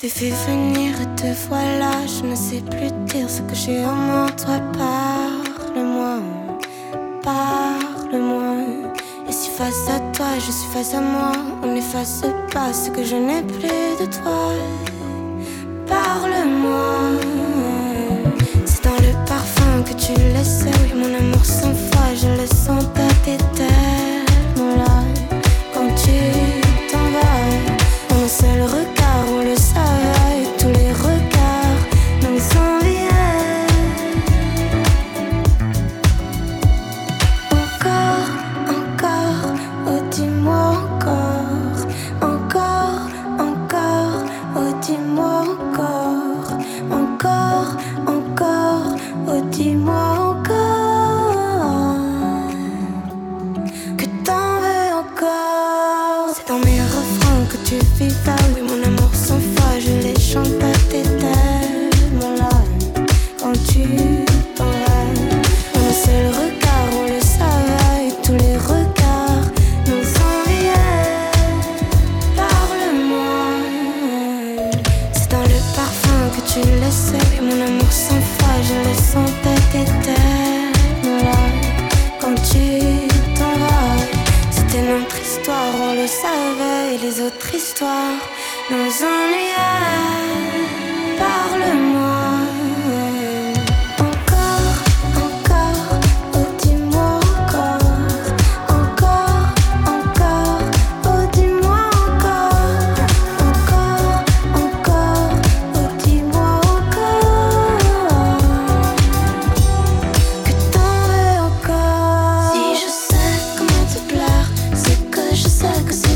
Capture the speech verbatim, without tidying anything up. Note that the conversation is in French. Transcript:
t'ai fait venir et te voilà. Je ne sais plus dire ce que j'ai en moi. Toi, parle-moi, parle-moi. Et si face à toi, je suis face à moi, on n'efface pas ce que je n'ai plus de toi. Parle-moi. C'est dans le parfum que tu laisses. Oui, mon amour sans foi, je le sens pas, t'es tellement là. Quand tu t'en vas, en un seul regard, on le savait. Et tous les regards nous enviaient. Encore, encore, oh dis-moi encore. Encore, encore, oh dis-moi encore. Encore, encore, oh dis-moi encore. Que t'en veux encore. C'est dans mes refrains que tu vis là. Oui, mon amour sans foi, je les chante à tes tellement là. Quand tu t'en vas, en un seul regard, on le savait. Et tous les regards nous enviaient. Parle-moi. C'est dans le parfum que tu laisses. Oui, mon amour sans foi, je le sentais, t'es tellement là. Quand tu t'en vas, c'était notre histoire, on le savait. Et les autres histoires nous ennuyaient. Parle-moi. Encore, encore, oh dis-moi encore. Encore, encore, oh dis-moi encore. Encore, encore, oh dis-moi encore. Que t'en veux encore. Si je sais comment te plaire, c'est que je sais que c'est